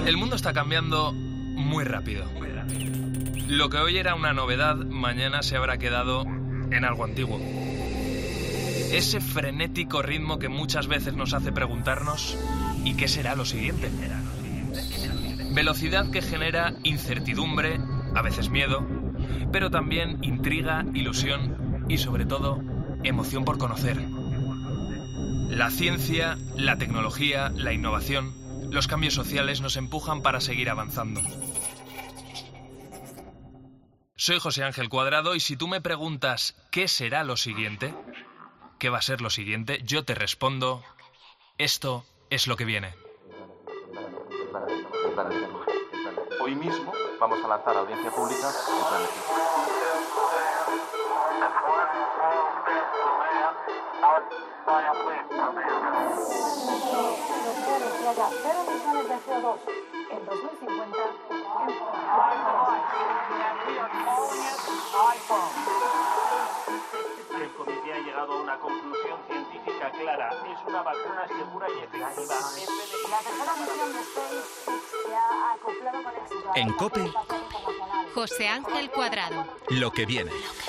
El mundo está cambiando muy rápido. Lo que hoy era una novedad, mañana se habrá quedado en algo antiguo. Ese frenético ritmo que muchas veces nos hace preguntarnos ¿y qué será lo siguiente? Velocidad que genera incertidumbre, a veces miedo, pero también intriga, ilusión y sobre todo emoción por conocer. La ciencia, la tecnología, la innovación, los cambios sociales nos empujan para seguir avanzando. Soy José Ángel Cuadrado y si tú me preguntas ¿qué será lo siguiente? ¿Qué va a ser lo siguiente? Yo te respondo, esto es lo que viene. Hoy mismo vamos a lanzar a audiencia pública el plan de ciencia. En 2050. El comité ha llegado a una conclusión científica clara. Es una vacuna segura y efectiva. La tercera misión de SpaceX se ha acoplado con éxito. En COPE, José Ángel Cuadrado. lo que viene.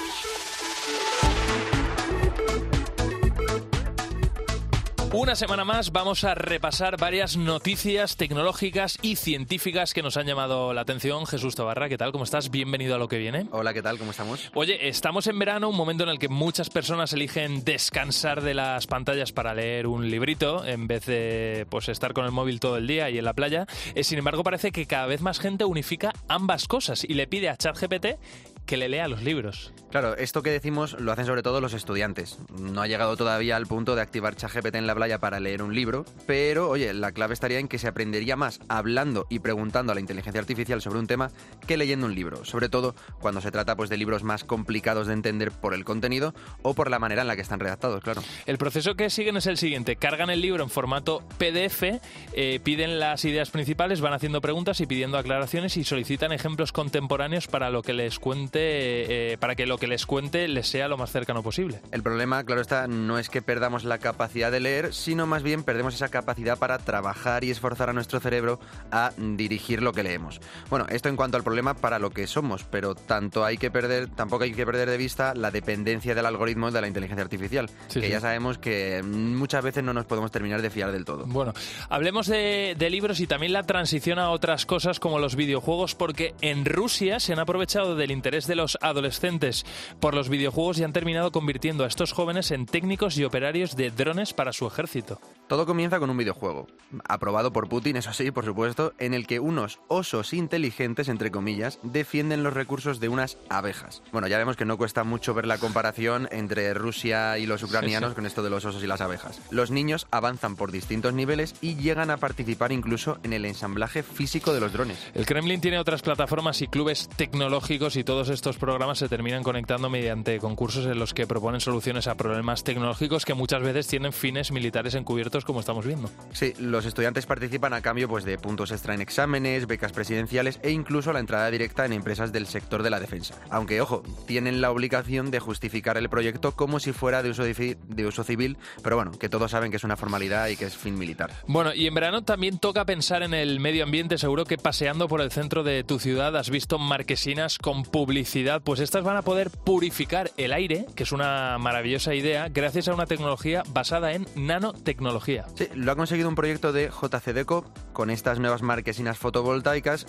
Una semana más vamos a repasar varias noticias tecnológicas y científicas que nos han llamado la atención. Jesús Tobarra, ¿qué tal? ¿Cómo estás? Bienvenido a Lo que viene. Hola, ¿qué tal? ¿Cómo estamos? Oye, estamos en verano, un momento en el que muchas personas eligen descansar de las pantallas para leer un librito en vez de estar con el móvil todo el día y en la playa. Sin embargo, parece que cada vez más gente unifica ambas cosas y le pide a ChatGPT que le lea los libros. Claro, esto que decimos lo hacen sobre todo los estudiantes. No ha llegado todavía al punto de activar ChatGPT en la playa para leer un libro, pero, oye, la clave estaría en que se aprendería más hablando y preguntando a la inteligencia artificial sobre un tema que leyendo un libro, sobre todo cuando se trata de libros más complicados de entender por el contenido o por la manera en la que están redactados, claro. El proceso que siguen es el siguiente: cargan el libro en formato PDF, piden las ideas principales, van haciendo preguntas y pidiendo aclaraciones y solicitan ejemplos contemporáneos para lo que les cuente, para que lo que les cuente les sea lo más cercano posible. El problema, claro está, no es que perdamos la capacidad de leer, sino más bien perdemos esa capacidad para trabajar y esforzar a nuestro cerebro a dirigir lo que leemos. Bueno, esto en cuanto al problema para lo que somos, pero tampoco hay que perder de vista la dependencia del algoritmo de la inteligencia artificial, que ya sabemos que muchas veces no nos podemos terminar de fiar del todo. Bueno, hablemos de libros y también la transición a otras cosas como los videojuegos, porque en Rusia se han aprovechado del interés de los adolescentes por los videojuegos y han terminado convirtiendo a estos jóvenes en técnicos y operarios de drones para su ejército. Todo comienza con un videojuego, aprobado por Putin, eso sí, por supuesto, en el que unos osos inteligentes, entre comillas, defienden los recursos de unas abejas. Bueno, ya vemos que no cuesta mucho ver la comparación entre Rusia y los ucranianos con esto de los osos y las abejas. Los niños avanzan por distintos niveles y llegan a participar incluso en el ensamblaje físico de los drones. El Kremlin tiene otras plataformas y clubes tecnológicos y todos estos programas se terminan conectando mediante concursos en los que proponen soluciones a problemas tecnológicos que muchas veces tienen fines militares encubiertos, como estamos viendo. Sí, los estudiantes participan a cambio de puntos extra en exámenes, becas presidenciales e incluso la entrada directa en empresas del sector de la defensa. Aunque, ojo, tienen la obligación de justificar el proyecto como si fuera de uso civil, pero bueno, que todos saben que es una formalidad y que es fin militar. Bueno, y en verano también toca pensar en el medio ambiente. Seguro que paseando por el centro de tu ciudad has visto marquesinas con publicidad, pues estas van a poder purificar el aire, que es una maravillosa idea, gracias a una tecnología basada en nanotecnología. Sí, lo ha conseguido un proyecto de JCDecaux con estas nuevas marquesinas fotocatalíticas,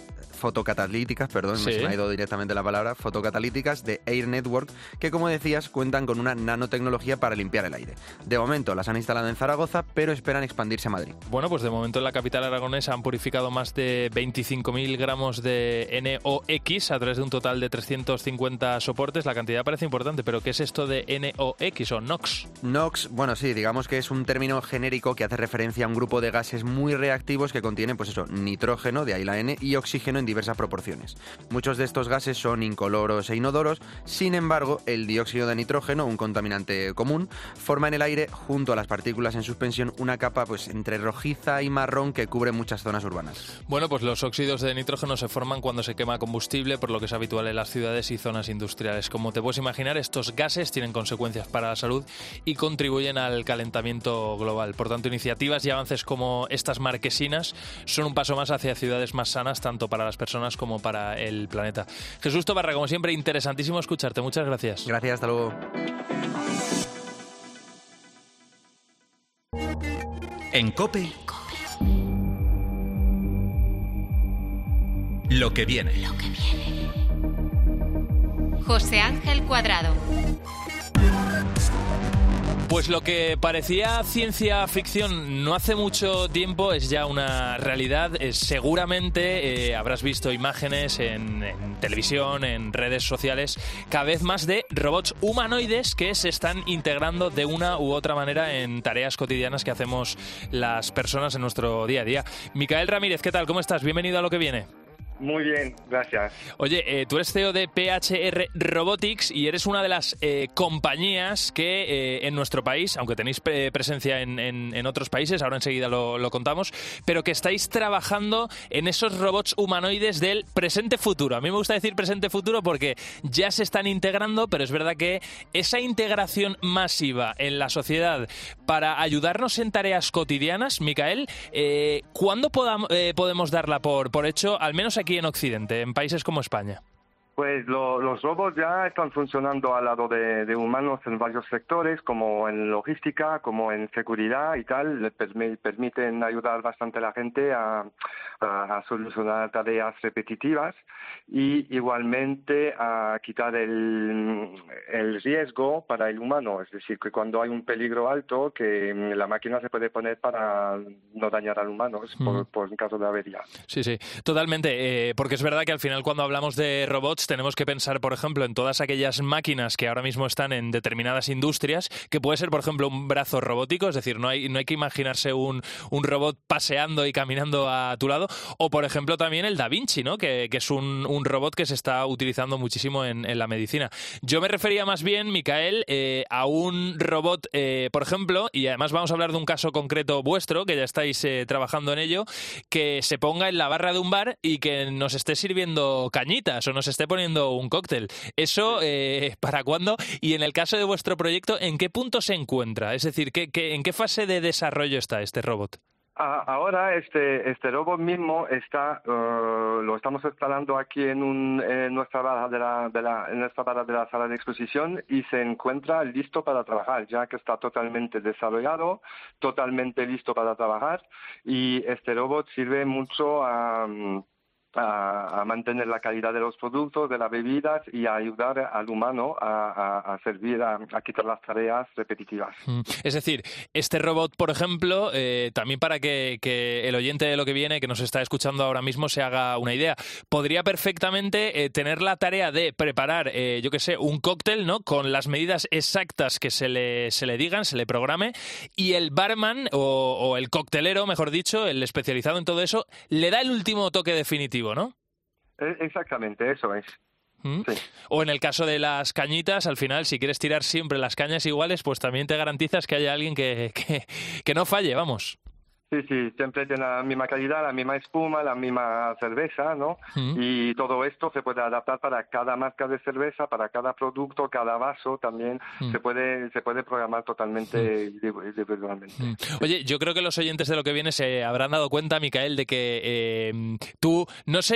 se me ha ido directamente la palabra, fotocatalíticas de Air Network, que como decías cuentan con una nanotecnología para limpiar el aire. De momento las han instalado en Zaragoza, pero esperan expandirse a Madrid. Bueno, pues de momento en la capital aragonesa han purificado más de 25.000 gramos de NOx a través de un total de 350 soportes. La cantidad parece importante, pero ¿qué es esto de NOx o NOx? NOx, bueno, sí, digamos que es un término genérico que hace referencia a un grupo de gases muy reactivos que contienen, nitrógeno, de ahí la N, y oxígeno en diversas proporciones. Muchos de estos gases son incoloros e inodoros, sin embargo, el dióxido de nitrógeno, un contaminante común, forma en el aire, junto a las partículas en suspensión, una capa entre rojiza y marrón que cubre muchas zonas urbanas. Bueno, pues los óxidos de nitrógeno se forman cuando se quema combustible, por lo que es habitual en las ciudades y zonas industriales. Como te puedes imaginar, estos gases tienen consecuencias para la salud y contribuyen al calentamiento global. Por tanto, iniciativas y avances como estas marquesinas son un paso más hacia ciudades más sanas, tanto para las personas como para el planeta. Jesús Tobarra, como siempre, interesantísimo escucharte. Muchas gracias. Gracias, hasta luego. En COPE, lo que viene. José Ángel Cuadrado. Pues lo que parecía ciencia ficción no hace mucho tiempo es ya una realidad. Seguramente habrás visto imágenes en televisión, en redes sociales, cada vez más de robots humanoides que se están integrando de una u otra manera en tareas cotidianas que hacemos las personas en nuestro día a día. Micael Ramírez, ¿qué tal? ¿Cómo estás? Bienvenido a Lo que viene. Muy bien, gracias. Oye, tú eres CEO de PHR Robotics y eres una de las compañías que en nuestro país, aunque tenéis presencia en otros países, ahora enseguida lo contamos, pero que estáis trabajando en esos robots humanoides del presente-futuro. A mí me gusta decir presente-futuro porque ya se están integrando, pero es verdad que esa integración masiva en la sociedad para ayudarnos en tareas cotidianas, Micael, ¿cuándo podemos darla por hecho, al menos aquí en Occidente, en países como España? Pues los robots ya están funcionando al lado de humanos en varios sectores, como en logística, como en seguridad y tal. Les permiten ayudar bastante a la gente a solucionar tareas repetitivas y igualmente a quitar el riesgo para el humano. Es decir, que cuando hay un peligro alto, que la máquina se puede poner para no dañar al humano por un caso de avería. Sí, totalmente. Porque es verdad que al final cuando hablamos de robots tenemos que pensar, por ejemplo, en todas aquellas máquinas que ahora mismo están en determinadas industrias, que puede ser, por ejemplo, un brazo robótico, es decir, no hay que imaginarse un robot paseando y caminando a tu lado, o por ejemplo también el Da Vinci, ¿no? Que es un robot que se está utilizando muchísimo en la medicina. Yo me refería más bien, Micael, a un robot, por ejemplo, y además vamos a hablar de un caso concreto vuestro, que ya estáis trabajando en ello, que se ponga en la barra de un bar y que nos esté sirviendo cañitas o nos esté poniendo un cóctel. ¿Eso para cuándo? Y en el caso de vuestro proyecto, ¿en qué punto se encuentra? Es decir, ¿en qué fase de desarrollo está este robot? Ahora este robot mismo lo estamos instalando aquí en nuestra barra de la sala de exposición y se encuentra listo para trabajar, ya que está totalmente desarrollado, totalmente listo para trabajar, y este robot sirve mucho a mantener la calidad de los productos, de las bebidas y a ayudar al humano a servir, a quitar las tareas repetitivas. Es decir, este robot, por ejemplo, también para que el oyente de Lo que viene, que nos está escuchando ahora mismo, se haga una idea, podría perfectamente tener la tarea de preparar, yo qué sé, un cóctel, ¿no? Con las medidas exactas que se le digan, se le programe, y el barman o el coctelero, mejor dicho, el especializado en todo eso, le da el último toque definitivo, ¿no? Exactamente, eso es. Sí. O en el caso de las cañitas, al final, si quieres tirar siempre las cañas iguales, pues también te garantizas que haya alguien que no falle, vamos. Sí, siempre tiene la misma calidad, la misma espuma, la misma cerveza, ¿no? Y todo esto se puede adaptar para cada marca de cerveza, para cada producto, cada vaso también. Se puede programar totalmente individualmente. Oye, yo creo que los oyentes de Lo que viene se habrán dado cuenta, Micael, de que tú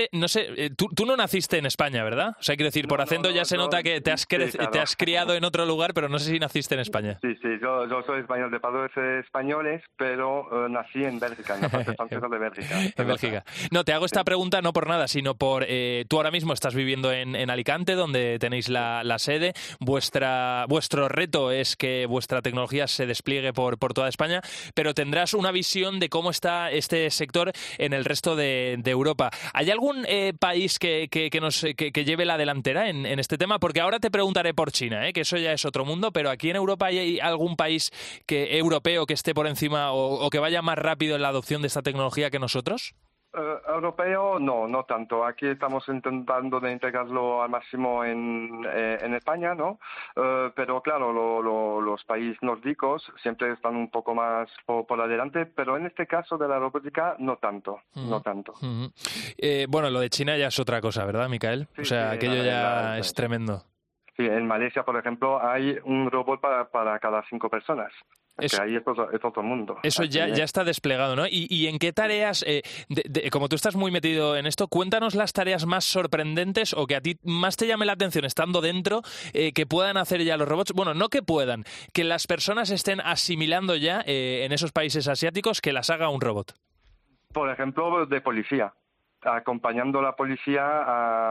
no naciste en España, ¿verdad? O sea, quiero decir, por acento ya se nota que te has criado en otro lugar, pero no sé si naciste en España. Sí, yo soy español, de padres españoles, pero nací en Bélgica, en la parte francesa de Bélgica. En Bélgica. No, te hago esta pregunta no por nada, sino por... tú ahora mismo estás viviendo en Alicante, donde tenéis la sede. Vuestro reto es que vuestra tecnología se despliegue por toda España, pero tendrás una visión de cómo está este sector en el resto de Europa. ¿Hay algún país que lleve la delantera en este tema? Porque ahora te preguntaré por China, que eso ya es otro mundo, pero aquí en Europa ¿hay algún país europeo que esté por encima o que vaya más rápido en la adopción de esta tecnología que nosotros? Europeo no tanto. Aquí estamos intentando de integrarlo al máximo en España, ¿no? Pero claro, los países nórdicos siempre están un poco más por adelante, pero en este caso de la robótica no tanto. Bueno, lo de China ya es otra cosa, ¿verdad, Micael? Sí, o sea, aquello ya es tremendo. Sí, en Malasia, por ejemplo, hay un robot para cada 5 personas. Que ahí es otro mundo. Eso ya está desplegado, ¿no? ¿Y en qué tareas, como tú estás muy metido en esto, cuéntanos las tareas más sorprendentes o que a ti más te llame la atención estando dentro, que puedan hacer ya los robots? Bueno, no que puedan, que las personas estén asimilando ya en esos países asiáticos que las haga un robot. Por ejemplo, de policía. Acompañando a la policía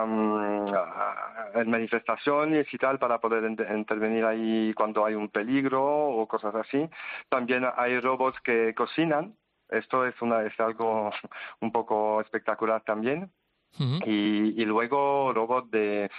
en manifestaciones y tal para poder intervenir ahí cuando hay un peligro o cosas así. También hay robots que cocinan. Esto es algo un poco espectacular también. Uh-huh. Y luego robots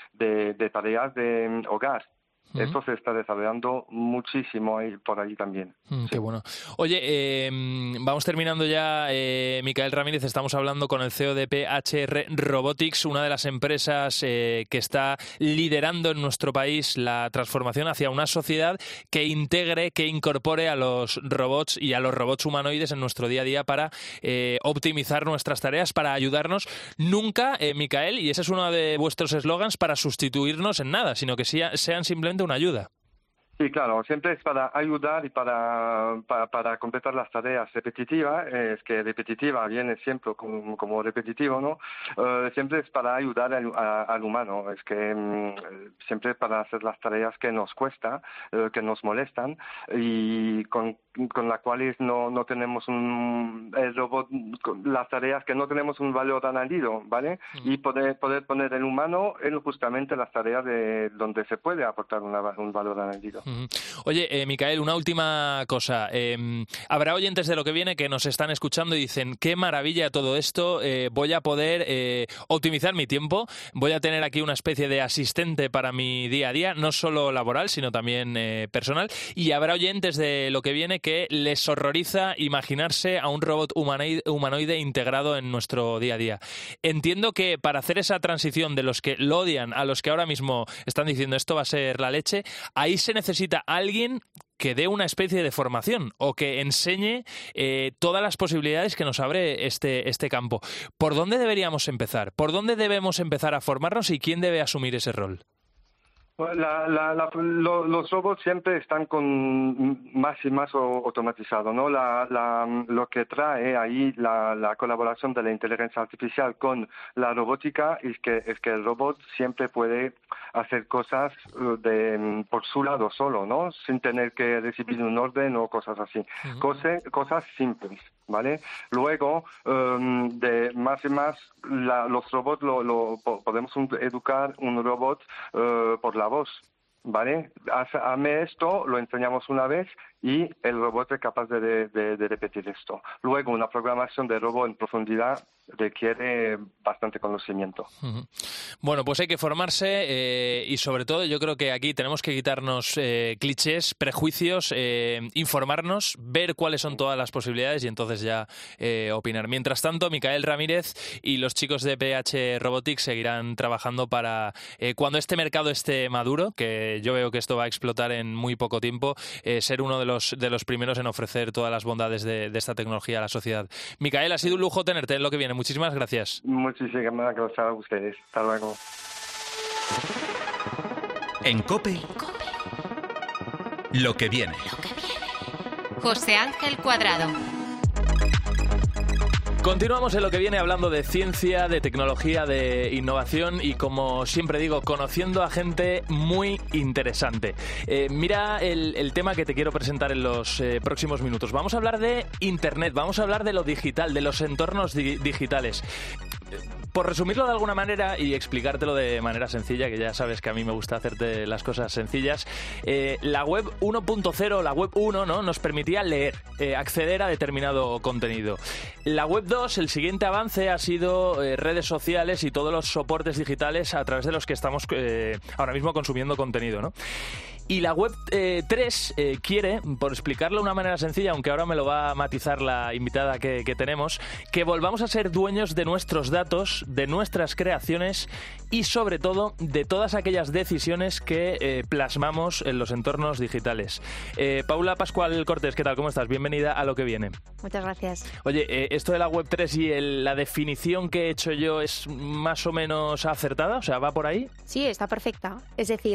de tareas de hogar. Esto se está desarrollando muchísimo por ahí también. Qué bueno. Oye, vamos terminando ya. Micael Ramírez, estamos hablando con el CEO de PHR Robotics, una de las empresas que está liderando en nuestro país la transformación hacia una sociedad que integre, que incorpore a los robots y a los robots humanoides en nuestro día a día para optimizar nuestras tareas, para ayudarnos. Nunca, Micael, y ese es uno de vuestros eslogans, para sustituirnos en nada, sino que sean simplemente una ayuda. Sí, claro, siempre es para ayudar y para completar las tareas repetitivas. Es que repetitiva viene siempre como repetitivo, ¿no? Siempre es para ayudar al humano. Es que siempre para hacer las tareas que nos cuesta, que nos molestan y con las cuales no tenemos el robot, las tareas que no tenemos un valor añadido, ¿vale? Y poder poner el humano en justamente las tareas de donde se puede aportar un valor añadido. Oye, Micael, una última cosa. Habrá oyentes de Lo que viene que nos están escuchando y dicen, qué maravilla todo esto, voy a poder optimizar mi tiempo, voy a tener aquí una especie de asistente para mi día a día, no solo laboral, sino también personal. Y habrá oyentes de Lo que viene que les horroriza imaginarse a un robot humanoide integrado en nuestro día a día. Entiendo que para hacer esa transición de los que lo odian a los que ahora mismo están diciendo esto va a ser la leche, ahí se necesita alguien que dé una especie de formación o que enseñe todas las posibilidades que nos abre este campo. ¿Por dónde deberíamos empezar? ¿Por dónde debemos empezar a formarnos y quién debe asumir ese rol? Los robots siempre están con más y más automatizado, ¿no? Lo que trae ahí la colaboración de la inteligencia artificial con la robótica es que el robot siempre puede hacer cosas por su lado solo, ¿no? Sin tener que recibir un orden o cosas así. Cosas simples, ¿vale? Luego, de más y más, los robots podemos educar un robot por la voz, ¿vale? Hazme esto, lo enseñamos una vez y el robot es capaz de repetir esto. Luego, una programación de robot en profundidad requiere bastante conocimiento. Bueno, pues hay que formarse y sobre todo yo creo que aquí tenemos que quitarnos clichés, prejuicios, informarnos, ver cuáles son todas las posibilidades y entonces ya opinar. Mientras tanto, Micael Ramírez y los chicos de PH Robotics seguirán trabajando para cuando este mercado esté maduro, que yo veo que esto va a explotar en muy poco tiempo, ser uno de los primeros en ofrecer todas las bondades de esta tecnología a la sociedad. Micael, ha sido un lujo tenerte en Lo que viene. Muchísimas gracias. Muchísimas gracias a ustedes. Hasta luego. En COPE, Lo que viene. José Ángel Cuadrado. Continuamos en Lo que viene hablando de ciencia, de tecnología, de innovación y, como siempre digo, conociendo a gente muy interesante. Mira el tema que te quiero presentar en los próximos minutos. Vamos a hablar de Internet, vamos a hablar de lo digital, de los entornos digitales. Por resumirlo de alguna manera y explicártelo de manera sencilla, que ya sabes que a mí me gusta hacerte las cosas sencillas, la web 1.0, la web 1, ¿no?, nos permitía leer, acceder a determinado contenido. La web 2, el siguiente avance ha sido redes sociales y todos los soportes digitales a través de los que estamos ahora mismo consumiendo contenido, ¿no? Y la web 3 quiere, por explicarlo de una manera sencilla, aunque ahora me lo va a matizar la invitada que tenemos, que volvamos a ser dueños de nuestros datos, de nuestras creaciones y, sobre todo, de todas aquellas decisiones que plasmamos en los entornos digitales. Paula Pascual Cortés, ¿qué tal? ¿Cómo estás? Bienvenida a Lo que viene. Muchas gracias. Oye, esto de la web 3 y la definición que he hecho yo es más o menos acertada, o sea, ¿va por ahí? Sí, está perfecta. Es decir,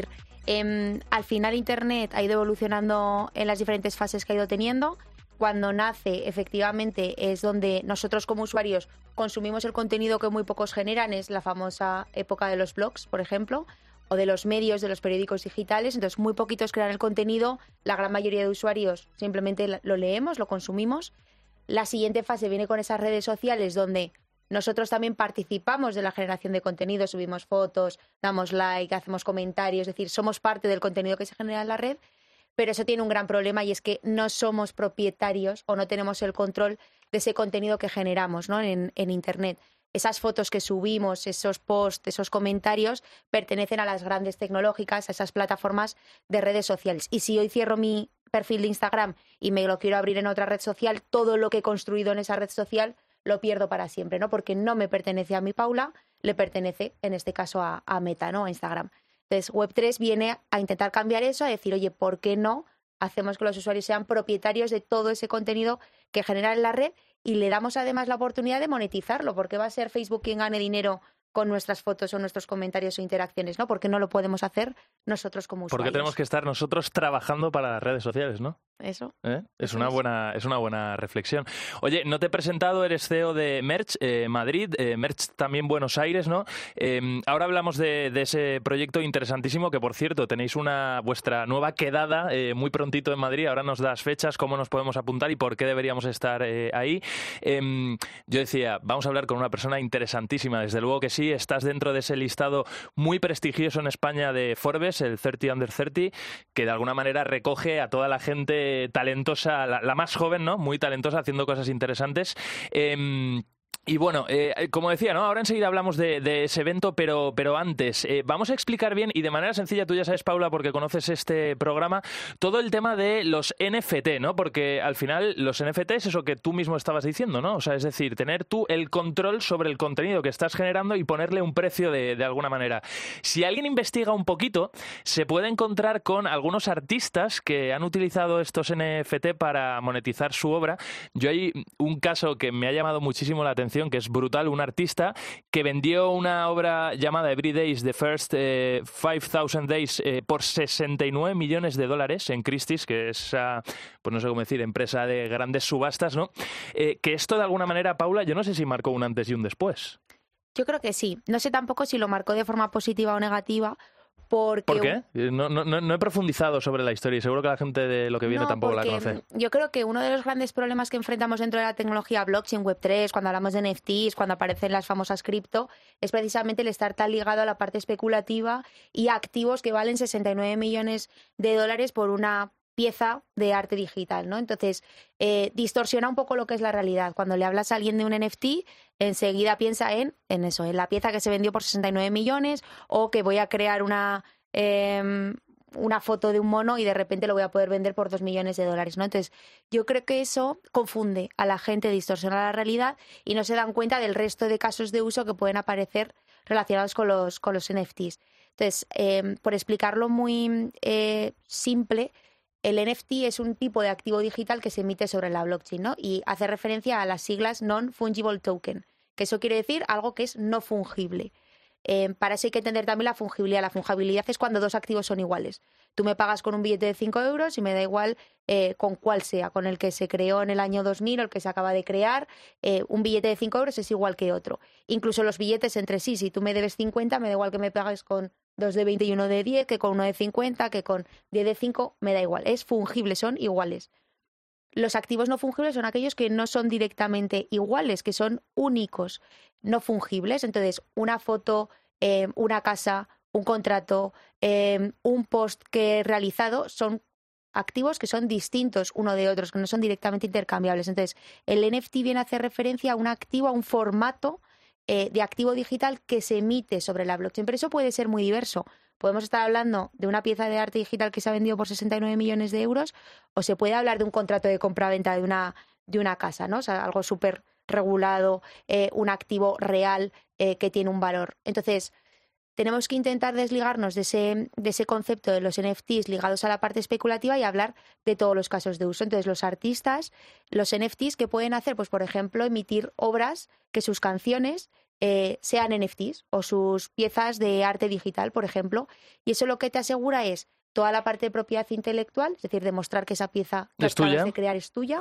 Al final Internet ha ido evolucionando en las diferentes fases que ha ido teniendo. Cuando nace, efectivamente, es donde nosotros como usuarios consumimos el contenido que muy pocos generan, es la famosa época de los blogs, por ejemplo, o de los medios, de los periódicos digitales. Entonces, muy poquitos crean el contenido, la gran mayoría de usuarios simplemente lo leemos, lo consumimos. La siguiente fase viene con esas redes sociales donde nosotros también participamos de la generación de contenido, subimos fotos, damos like, hacemos comentarios, es decir, somos parte del contenido que se genera en la red. Pero eso tiene un gran problema y es que no somos propietarios o no tenemos el control de ese contenido que generamos, ¿no? en Internet. Esas fotos que subimos, esos posts, esos comentarios, pertenecen a las grandes tecnológicas, a esas plataformas de redes sociales. Y si hoy cierro mi perfil de Instagram y me lo quiero abrir en otra red social, todo lo que he construido en esa red social lo pierdo para siempre, ¿no? Porque no me pertenece a mí, Paula, le pertenece, en este caso, a Meta, ¿no? A Instagram. Entonces, Web3 viene a intentar cambiar eso, a decir, oye, ¿por qué no hacemos que los usuarios sean propietarios de todo ese contenido que generan en la red y le damos además la oportunidad de monetizarlo? Porque va a ser Facebook quien gane dinero con nuestras fotos o nuestros comentarios o interacciones, ¿no? Porque no lo podemos hacer nosotros como usuarios. Porque tenemos que estar nosotros trabajando para las redes sociales, ¿no? Eso. Es una buena reflexión. Oye, no te he presentado, eres CEO de Merch Madrid, Merch también Buenos Aires, ¿no? Ahora hablamos de ese proyecto interesantísimo que, por cierto, tenéis vuestra nueva quedada muy prontito en Madrid. Ahora nos das fechas, cómo nos podemos apuntar y por qué deberíamos estar ahí. Yo decía, vamos a hablar con una persona interesantísima, desde luego que sí. Estás dentro de ese listado muy prestigioso en España de Forbes, el 30 Under 30, que de alguna manera recoge a toda la gente talentosa, la más joven, ¿no? Muy talentosa, haciendo cosas interesantes. Y bueno, como decía, ¿no? Ahora enseguida hablamos de ese evento, pero antes vamos a explicar bien y de manera sencilla, tú ya sabes, Paula, porque conoces este programa, todo el tema de los NFT, ¿no? Porque al final los NFT es eso que tú mismo estabas diciendo, ¿no? O sea, es decir, tener tú el control sobre el contenido que estás generando y ponerle un precio de alguna manera. Si alguien investiga un poquito, se puede encontrar con algunos artistas que han utilizado estos NFT para monetizar su obra. Yo hay un caso que me ha llamado muchísimo la atención, que es brutal, un artista que vendió una obra llamada Every Days, The First 5,000 Days, por $69 millones en Christie's, que es, pues no sé cómo decir, empresa de grandes subastas, ¿no? Que esto de alguna manera, Paula, yo no sé si marcó un antes y un después. Yo creo que sí. No sé tampoco si lo marcó de forma positiva o negativa. ¿Por qué? No he profundizado sobre la historia y seguro que la gente de lo que viene tampoco la conoce. Yo creo que uno de los grandes problemas que enfrentamos dentro de la tecnología blockchain, Web3, cuando hablamos de NFTs, cuando aparecen las famosas cripto, es precisamente el estar tan ligado a la parte especulativa y a activos que valen $69 millones por una pieza de arte digital, ¿no? Entonces, distorsiona un poco lo que es la realidad. Cuando le hablas a alguien de un NFT, enseguida piensa en eso, en la pieza que se vendió por 69 millones o que voy a crear una foto de un mono y de repente lo voy a poder vender por $2 millones, ¿no? Entonces, yo creo que eso confunde a la gente, distorsiona la realidad y no se dan cuenta del resto de casos de uso que pueden aparecer relacionados con los NFTs. Entonces, por explicarlo muy simple, el NFT es un tipo de activo digital que se emite sobre la blockchain, ¿no? Y hace referencia a las siglas Non-Fungible Token, que eso quiere decir algo que es no fungible. Para eso hay que entender también la fungibilidad. La fungibilidad es cuando dos activos son iguales. Tú me pagas con un billete de 5 euros y me da igual con cuál sea, con el que se creó en el año 2000 o el que se acaba de crear. Un billete de 5 euros es igual que otro. Incluso los billetes entre sí, si tú me debes 50, me da igual que me pagues con 2 de 20 y 1 de 10, que con 1 de 50, que con 10 de 5, me da igual. Es fungible, son iguales. Los activos no fungibles son aquellos que no son directamente iguales, que son únicos, no fungibles. Entonces, una foto, una casa, un contrato, un post que he realizado son activos que son distintos uno de otros, que no son directamente intercambiables. Entonces, el NFT viene a hacer referencia a un activo, a un formato de activo digital que se emite sobre la blockchain. Pero eso puede ser muy diverso. Podemos estar hablando de una pieza de arte digital que se ha vendido por 69 millones de euros o se puede hablar de un contrato de compra-venta de una casa, ¿no? O sea, algo súper regulado, un activo real que tiene un valor. Entonces, tenemos que intentar desligarnos de ese concepto de los NFTs ligados a la parte especulativa y hablar de todos los casos de uso. Entonces, los artistas, los NFTs, ¿qué pueden hacer? Pues, por ejemplo, emitir obras que sus canciones sean NFTs o sus piezas de arte digital, por ejemplo. Y eso lo que te asegura es toda la parte de propiedad intelectual, es decir, demostrar que esa pieza que acabas de crear es tuya.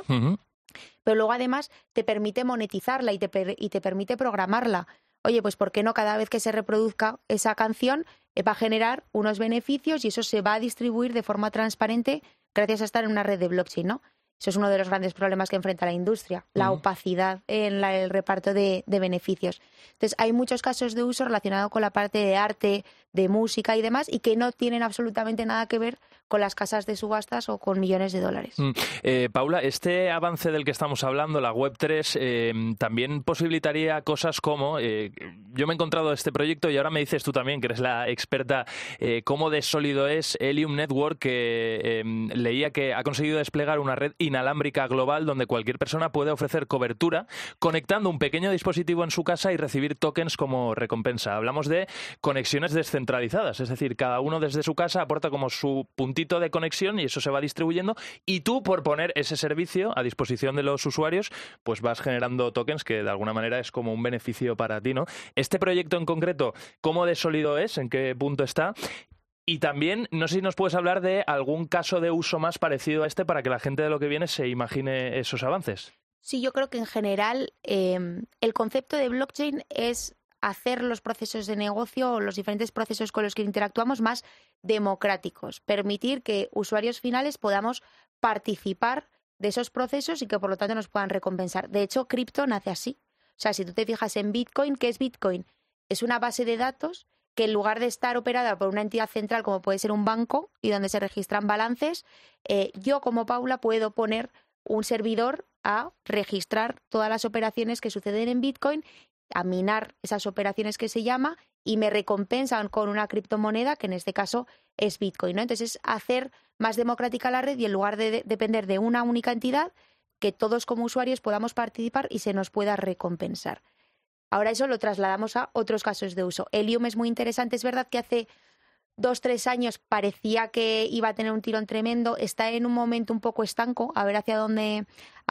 Pero luego además te permite monetizarla y te permite programarla. Oye, pues ¿por qué no cada vez que se reproduzca esa canción va a generar unos beneficios y eso se va a distribuir de forma transparente gracias a estar en una red de blockchain, ¿no? Eso es uno de los grandes problemas que enfrenta la industria, la opacidad en el reparto de beneficios. Entonces, hay muchos casos de uso relacionados con la parte de arte, de música y demás, y que no tienen absolutamente nada que ver con las casas de subastas o con millones de dólares. Paula, este avance del que estamos hablando, la Web3, también posibilitaría cosas como, yo me he encontrado este proyecto y ahora me dices tú también, que eres la experta, cómo de sólido es Helium Network, que leía que ha conseguido desplegar una red inalámbrica global donde cualquier persona puede ofrecer cobertura conectando un pequeño dispositivo en su casa y recibir tokens como recompensa. Hablamos de conexiones descentralizadas, es decir, cada uno desde su casa aporta como su puntito de conexión y eso se va distribuyendo y tú, por poner ese servicio a disposición de los usuarios, pues vas generando tokens que de alguna manera es como un beneficio para ti, ¿no? Este proyecto en concreto, ¿cómo de sólido es? ¿En qué punto está? Y también, no sé si nos puedes hablar de algún caso de uso más parecido a este para que la gente de lo que viene se imagine esos avances. Sí, yo creo que en general el concepto de blockchain es hacer los procesos de negocio o los diferentes procesos con los que interactuamos más democráticos, permitir que usuarios finales podamos participar de esos procesos y que por lo tanto nos puedan recompensar. De hecho, cripto nace así. O sea, si tú te fijas en Bitcoin, ¿qué es Bitcoin? Es una base de datos que en lugar de estar operada por una entidad central como puede ser un banco y donde se registran balances, yo como Paula puedo poner un servidor a registrar todas las operaciones que suceden en Bitcoin, a minar esas operaciones que se llama y me recompensan con una criptomoneda que en este caso es Bitcoin, ¿no? Entonces es hacer más democrática la red y en lugar de depender de una única entidad, que todos como usuarios podamos participar y se nos pueda recompensar. Ahora eso lo trasladamos a otros casos de uso. Helium es muy interesante, es verdad que hace 2-3 años parecía que iba a tener un tirón tremendo, está en un momento un poco estanco, a ver hacia dónde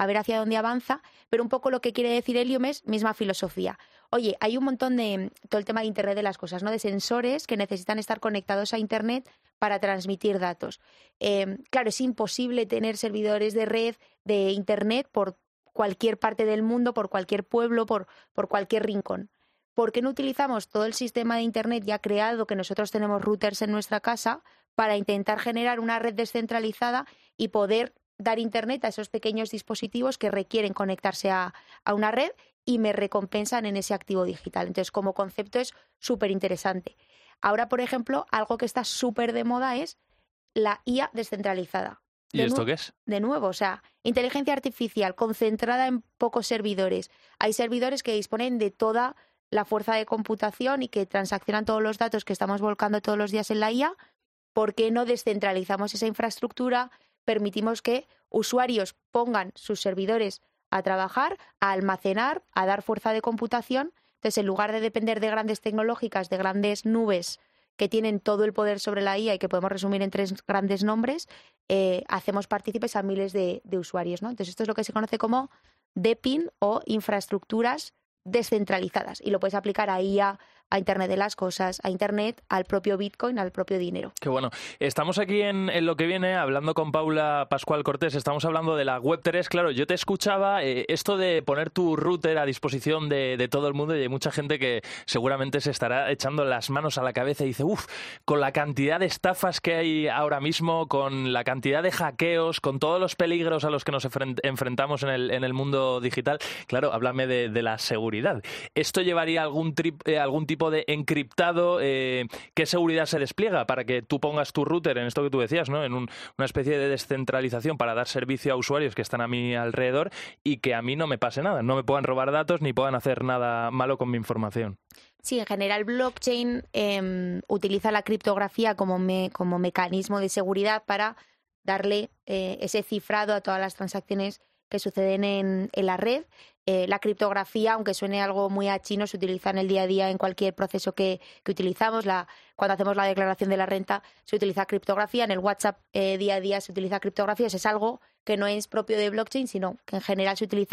avanza, pero un poco lo que quiere decir Helium es misma filosofía. Oye, hay un montón de todo el tema de Internet de las cosas, ¿no? De sensores que necesitan estar conectados a Internet para transmitir datos. Claro, es imposible tener servidores de red de Internet por cualquier parte del mundo, por cualquier pueblo, por cualquier rincón. ¿Por qué no utilizamos todo el sistema de Internet ya creado, que nosotros tenemos routers en nuestra casa, para intentar generar una red descentralizada y poder dar Internet a esos pequeños dispositivos que requieren conectarse a una red y me recompensan en ese activo digital? Entonces, como concepto es súper interesante. Ahora, por ejemplo, algo que está súper de moda es la IA descentralizada. ¿Y esto qué es? De nuevo, o sea, inteligencia artificial concentrada en pocos servidores. Hay servidores que disponen de toda la fuerza de computación y que transaccionan todos los datos que estamos volcando todos los días en la IA. ¿Por qué no descentralizamos esa infraestructura? Permitimos que usuarios pongan sus servidores a trabajar, a almacenar, a dar fuerza de computación. Entonces, en lugar de depender de grandes tecnológicas, de grandes nubes que tienen todo el poder sobre la IA y que podemos resumir en 3 grandes nombres, hacemos partícipes a miles de usuarios, ¿no? Entonces, esto es lo que se conoce como DePIN o infraestructuras descentralizadas y lo puedes aplicar a IA, a Internet de las cosas, a Internet, al propio Bitcoin, al propio dinero. Qué bueno. Estamos aquí en lo que viene hablando con Paula Pascual Cortés, estamos hablando de la Web3. Claro, yo te escuchaba esto de poner tu router a disposición de todo el mundo y hay mucha gente que seguramente se estará echando las manos a la cabeza y dice, con la cantidad de estafas que hay ahora mismo, con la cantidad de hackeos, con todos los peligros a los que nos enfrentamos en el mundo digital, claro, háblame de la seguridad. ¿Esto llevaría algún tipo de encriptado? ¿Qué seguridad se despliega para que tú pongas tu router en esto que tú decías, ¿no? En una especie de descentralización para dar servicio a usuarios que están a mi alrededor y que a mí no me pase nada, no me puedan robar datos ni puedan hacer nada malo con mi información? Sí, en general blockchain utiliza la criptografía como mecanismo de seguridad para darle ese cifrado a todas las transacciones que suceden en la red. La criptografía, aunque suene algo muy a chino, se utiliza en el día a día en cualquier proceso que utilizamos. Cuando hacemos la declaración de la renta se utiliza criptografía, en el WhatsApp día a día se utiliza criptografía. Eso es algo que no es propio de blockchain, sino que en general se utilizan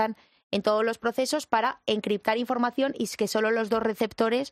en todos los procesos para encriptar información y que solo los dos receptores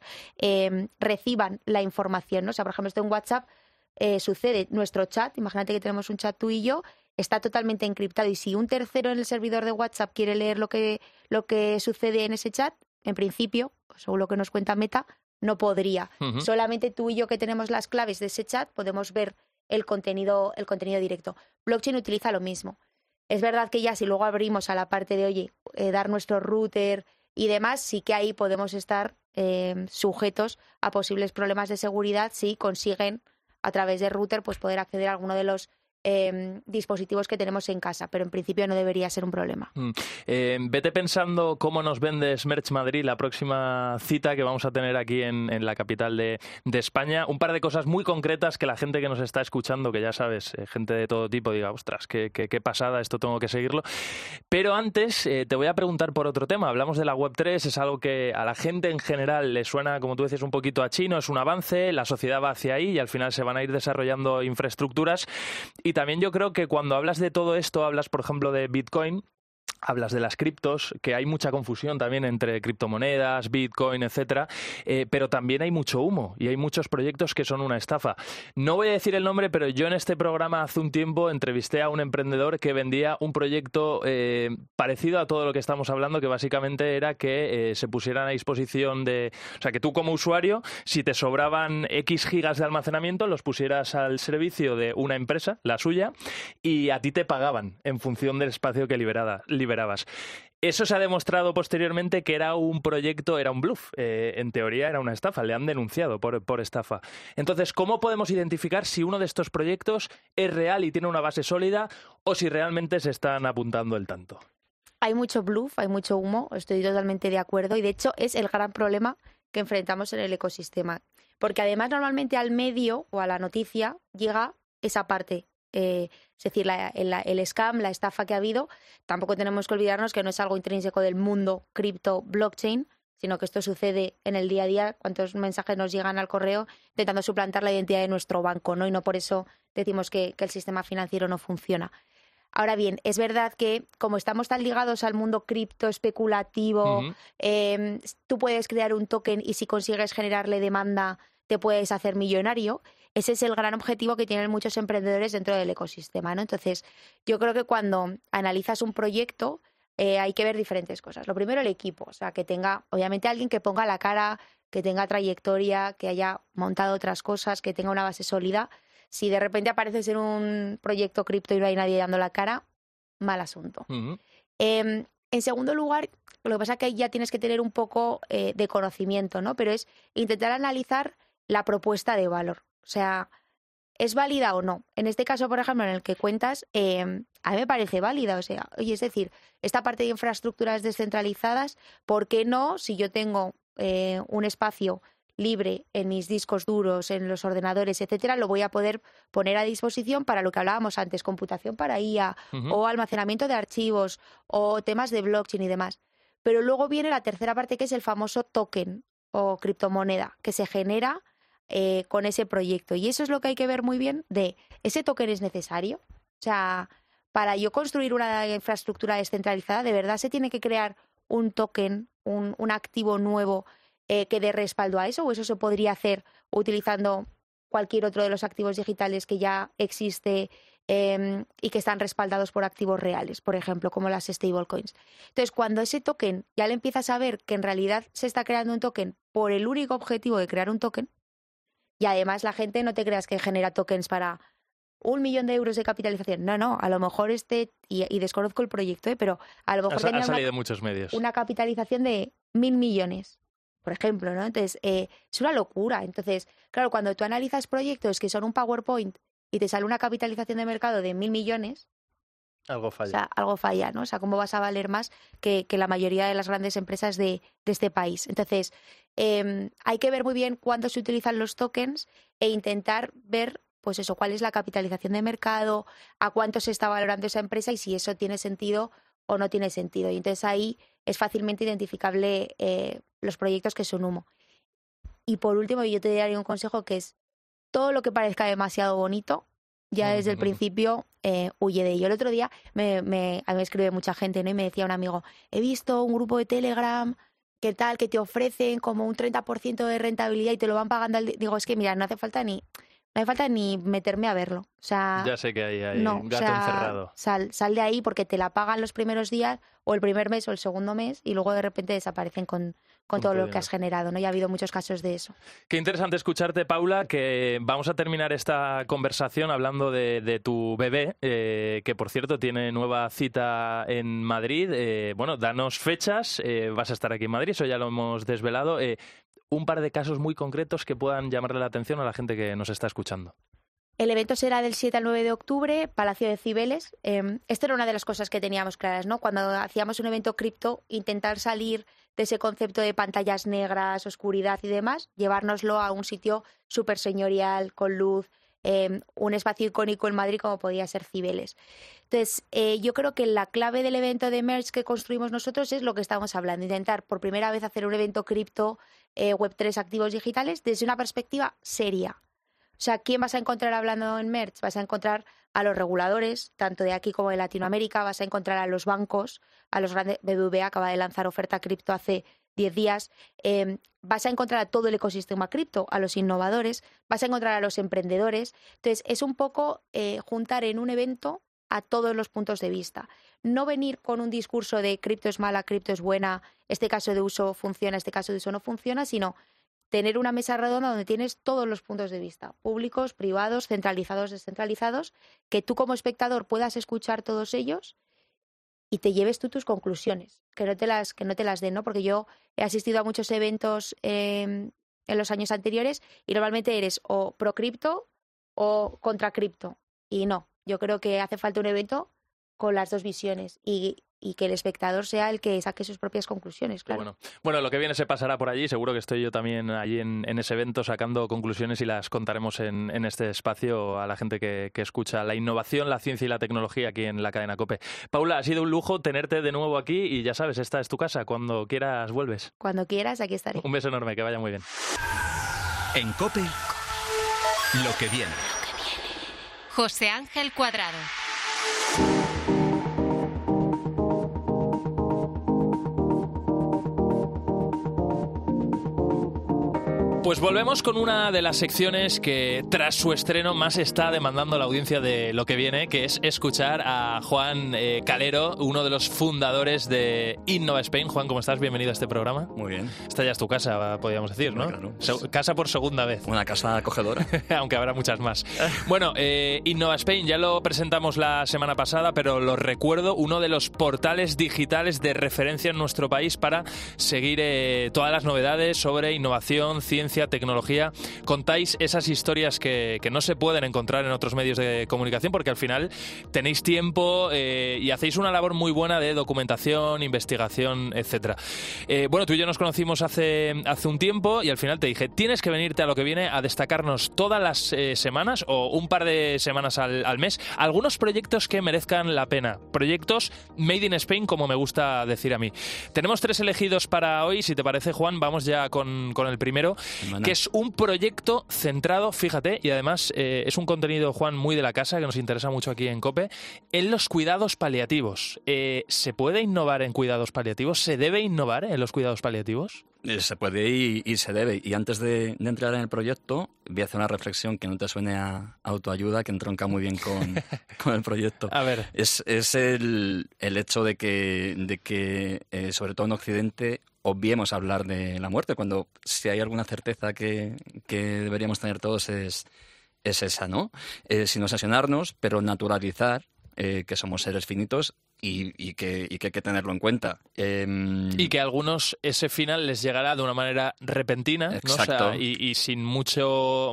reciban la información, ¿no? O sea, por ejemplo, esto en WhatsApp sucede, nuestro chat, imagínate que tenemos un chat tú y yo, está totalmente encriptado y si un tercero en el servidor de WhatsApp quiere leer lo que sucede en ese chat, en principio, según lo que nos cuenta Meta, no podría. Solamente tú y yo que tenemos las claves de ese chat podemos ver el contenido directo. Blockchain utiliza lo mismo. Es verdad que ya si luego abrimos a la parte de, oye, dar nuestro router y demás, sí que ahí podemos estar sujetos a posibles problemas de seguridad si consiguen a través de router pues poder acceder a alguno de los dispositivos que tenemos en casa, pero en principio no debería ser un problema. Vete pensando cómo nos vendes Merch Madrid, la próxima cita que vamos a tener aquí en la capital de España. Un par de cosas muy concretas que la gente que nos está escuchando, que ya sabes, gente de todo tipo, diga, ostras, qué pasada, esto tengo que seguirlo. Pero antes te voy a preguntar por otro tema. Hablamos de la Web3, es algo que a la gente en general le suena, como tú dices, un poquito a chino, es un avance, la sociedad va hacia ahí y al final se van a ir desarrollando infraestructuras. Y también yo creo que cuando hablas de todo esto, hablas, por ejemplo, de Bitcoin, hablas de las criptos, que hay mucha confusión también entre criptomonedas, Bitcoin, etcétera, pero también hay mucho humo y hay muchos proyectos que son una estafa. No voy a decir el nombre, pero yo en este programa hace un tiempo entrevisté a un emprendedor que vendía un proyecto parecido a todo lo que estamos hablando, que básicamente era que se pusieran a disposición de... O sea, que tú como usuario, si te sobraban X gigas de almacenamiento, los pusieras al servicio de una empresa, la suya, y a ti te pagaban en función del espacio que liberabas. Eso se ha demostrado posteriormente que era un proyecto, era un bluff. En teoría era una estafa, le han denunciado por estafa. Entonces, ¿cómo podemos identificar si uno de estos proyectos es real y tiene una base sólida o si realmente se están apuntando el tanto? Hay mucho bluff, hay mucho humo, estoy totalmente de acuerdo y de hecho es el gran problema que enfrentamos en el ecosistema. Porque además normalmente al medio o a la noticia llega esa parte. Es decir, el scam, la estafa que ha habido, tampoco tenemos que olvidarnos que no es algo intrínseco del mundo cripto blockchain, sino que esto sucede en el día a día, cuántos mensajes nos llegan al correo intentando suplantar la identidad de nuestro banco, ¿no? Y no por eso decimos que el sistema financiero no funciona. Ahora bien, es verdad que como estamos tan ligados al mundo cripto especulativo, tú puedes crear un token y si consigues generarle demanda te puedes hacer millonario. Ese es el gran objetivo que tienen muchos emprendedores dentro del ecosistema, ¿no? Entonces, yo creo que cuando analizas un proyecto hay que ver diferentes cosas. Lo primero, el equipo, o sea, que tenga, obviamente, alguien que ponga la cara, que tenga trayectoria, que haya montado otras cosas, que tenga una base sólida. Si de repente apareces en un proyecto cripto y no hay nadie dando la cara, mal asunto. En segundo lugar, lo que pasa es que ahí ya tienes que tener un poco de conocimiento, ¿no? Pero es intentar analizar la propuesta de valor. O sea, ¿es válida o no? En este caso, por ejemplo, en el que cuentas, a mí me parece válida. O sea, oye, es decir, esta parte de infraestructuras descentralizadas, ¿por qué no, si yo tengo un espacio libre en mis discos duros, en los ordenadores, etcétera, lo voy a poder poner a disposición para lo que hablábamos antes, computación para IA, o almacenamiento de archivos, o temas de blockchain y demás. Pero luego viene la tercera parte, que es el famoso token o criptomoneda, que se genera con ese proyecto. Y eso es lo que hay que ver muy bien de, ¿ese token es necesario? O sea, para yo construir una infraestructura descentralizada, ¿de verdad se tiene que crear un token, un activo nuevo que dé respaldo a eso? ¿O eso se podría hacer utilizando cualquier otro de los activos digitales que ya existe y que están respaldados por activos reales, por ejemplo, como las stablecoins? Entonces, cuando ese token ya le empiezas a ver que en realidad se está creando un token por el único objetivo de crear un token, y además la gente no te creas que genera tokens para 1 millón de euros de capitalización. No, a lo mejor y desconozco el proyecto, pero a lo mejor tenía salido muchos medios. Una capitalización de 1.000 millones, por ejemplo, ¿no? Entonces, es una locura. Entonces, claro, cuando tú analizas proyectos que son un PowerPoint y te sale una capitalización de mercado de 1.000 millones... Algo falla. O sea, algo falla, ¿no? O sea, ¿cómo vas a valer más que la mayoría de las grandes empresas de este país? Entonces, hay que ver muy bien cuándo se utilizan los tokens e intentar ver, pues eso, cuál es la capitalización de mercado, a cuánto se está valorando esa empresa y si eso tiene sentido o no tiene sentido. Y entonces ahí es fácilmente identificable los proyectos que son humo. Y por último, yo te daría un consejo que es todo lo que parezca demasiado bonito, ya desde el principio huye de ello. El otro día a mí me escribe mucha gente, ¿no? Y me decía un amigo, he visto un grupo de Telegram, ¿qué tal? Que te ofrecen como un 30% de rentabilidad y te lo van pagando Digo, es que mira, no hace falta ni meterme a verlo. O sea, ya sé que hay un gato encerrado. Sal de ahí porque te la pagan los primeros días o el primer mes o el segundo mes y luego de repente desaparecen con todo lo que has generado, ¿no? Y ha habido muchos casos de eso. Qué interesante escucharte, Paula, que vamos a terminar esta conversación hablando de tu bebé, que por cierto tiene nueva cita en Madrid. Bueno, danos fechas, vas a estar aquí en Madrid, eso ya lo hemos desvelado. Un par de casos muy concretos que puedan llamarle la atención a la gente que nos está escuchando. El evento será del 7 al 9 de octubre, Palacio de Cibeles. Esta era una de las cosas que teníamos claras, ¿no? Cuando hacíamos un evento cripto, intentar salir de ese concepto de pantallas negras, oscuridad y demás, llevárnoslo a un sitio súper señorial, con luz, un espacio icónico en Madrid como podía ser Cibeles. Entonces, yo creo que la clave del evento de Merge que construimos nosotros es lo que estamos hablando, intentar por primera vez hacer un evento cripto, Web3, activos digitales, desde una perspectiva seria. O sea, ¿quién vas a encontrar hablando en Merge? Vas a encontrar a los reguladores, tanto de aquí como de Latinoamérica, vas a encontrar a los bancos, a los grandes. BBVA acaba de lanzar oferta cripto hace 10 días, vas a encontrar a todo el ecosistema cripto, a los innovadores, vas a encontrar a los emprendedores. Entonces, es un poco juntar en un evento a todos los puntos de vista. No venir con un discurso de cripto es mala, cripto es buena, este caso de uso funciona, este caso de uso no funciona, sino tener una mesa redonda donde tienes todos los puntos de vista, públicos, privados, centralizados, descentralizados, que tú como espectador puedas escuchar todos ellos y te lleves tú tus conclusiones, que no te las den, ¿no? Porque yo he asistido a muchos eventos en los años anteriores y normalmente eres o pro cripto o contra cripto. Y no, yo creo que hace falta un evento con las dos visiones y que el espectador sea el que saque sus propias conclusiones, claro. Bueno, lo que viene se pasará por allí. Seguro que estoy yo también allí en ese evento sacando conclusiones y las contaremos en este espacio a la gente que escucha la innovación, la ciencia y la tecnología aquí en la cadena COPE. Paula, ha sido un lujo tenerte de nuevo aquí y ya sabes, esta es tu casa. Cuando quieras vuelves. Cuando quieras, aquí estaré. Un beso enorme, que vaya muy bien. En COPE, lo que viene. José Ángel Cuadrado. Pues volvemos con una de las secciones que tras su estreno más está demandando la audiencia de lo que viene, que es escuchar a Juan Calero, uno de los fundadores de Innova Spain. Juan, ¿cómo estás? Bienvenido a este programa. Muy bien. Esta ya es tu casa, podríamos decir, ¿no? Claro. Casa por segunda vez. Una casa acogedora. Aunque habrá muchas más. Bueno, Innova Spain ya lo presentamos la semana pasada, pero lo recuerdo, uno de los portales digitales de referencia en nuestro país para seguir todas las novedades sobre innovación, ciencia, tecnología. Contáis esas historias que no se pueden encontrar en otros medios de comunicación porque al final tenéis tiempo y hacéis una labor muy buena de documentación, investigación, etcétera. Bueno, tú y yo nos conocimos hace un tiempo y al final te dije, tienes que venirte a lo que viene a destacarnos todas las semanas o un par de semanas al mes algunos proyectos que merezcan la pena. Proyectos made in Spain, como me gusta decir a mí. Tenemos 3 elegidos para hoy. Si te parece, Juan, vamos ya con el primero, que es un proyecto centrado, fíjate, y además es un contenido, Juan, muy de la casa, que nos interesa mucho aquí en COPE, en los cuidados paliativos. ¿Se puede innovar en cuidados paliativos? ¿Se debe innovar en los cuidados paliativos? Se puede y se debe. Y antes de entrar en el proyecto, voy a hacer una reflexión que no te suene a autoayuda, que entronca muy bien con el proyecto. A ver. Es el hecho de que sobre todo en Occidente, obviemos hablar de la muerte, cuando si hay alguna certeza que deberíamos tener todos es esa, ¿no? Sin obsesionarnos, pero naturalizar que somos seres finitos y que hay que tenerlo en cuenta. Y que a algunos ese final les llegará de una manera repentina, ¿no? Exacto. O sea, y sin mucho